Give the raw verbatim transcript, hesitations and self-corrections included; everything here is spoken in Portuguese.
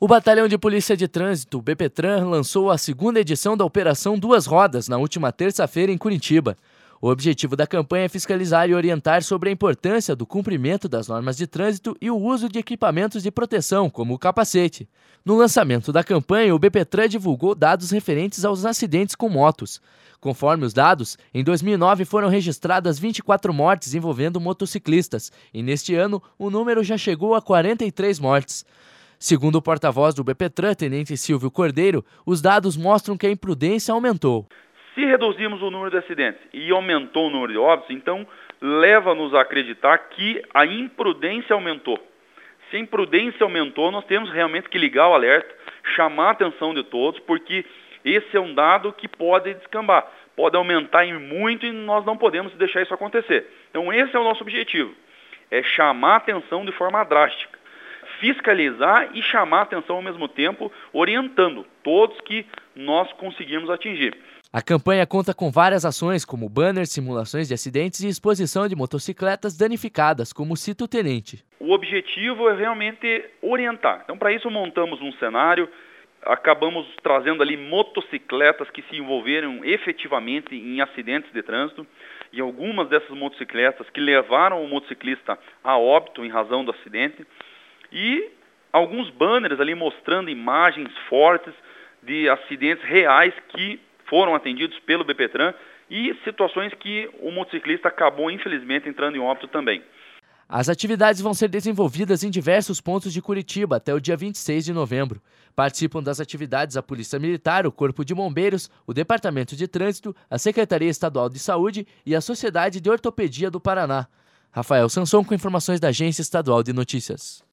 O Batalhão de Polícia de Trânsito, BPTran, lançou a segunda edição da Operação Duas Rodas na última terça-feira em Curitiba. O objetivo da campanha é fiscalizar e orientar sobre a importância do cumprimento das normas de trânsito e o uso de equipamentos de proteção, como o capacete. No lançamento da campanha, o BPTran divulgou dados referentes aos acidentes com motos. Conforme os dados, em dois mil e nove foram registradas vinte e quatro mortes envolvendo motociclistas e neste ano o número já chegou a quarenta e três mortes. Segundo o porta-voz do BPTran, Tenente Silvio Cordeiro, os dados mostram que a imprudência aumentou. Se reduzimos o número de acidentes e aumentou o número de óbitos, então leva-nos a acreditar que a imprudência aumentou. Se a imprudência aumentou, nós temos realmente que ligar o alerta, chamar a atenção de todos, porque esse é um dado que pode descambar, pode aumentar em muito e nós não podemos deixar isso acontecer. Então esse é o nosso objetivo, é chamar a atenção de forma drástica, fiscalizar e chamar a atenção ao mesmo tempo, orientando todos que nós conseguimos atingir. A campanha conta com várias ações, como banners, simulações de acidentes e exposição de motocicletas danificadas, como cita o tenente. O objetivo é realmente orientar. Então, para isso, montamos um cenário, acabamos trazendo ali motocicletas que se envolveram efetivamente em acidentes de trânsito, e algumas dessas motocicletas que levaram o motociclista a óbito em razão do acidente, e alguns banners ali mostrando imagens fortes de acidentes reais que foram atendidos pelo BPTran e situações que o motociclista acabou, infelizmente, entrando em óbito também. As atividades vão ser desenvolvidas em diversos pontos de Curitiba até o dia vinte e seis de novembro. Participam das atividades a Polícia Militar, o Corpo de Bombeiros, o Departamento de Trânsito, a Secretaria Estadual de Saúde e a Sociedade de Ortopedia do Paraná. Rafael Sanson com informações da Agência Estadual de Notícias.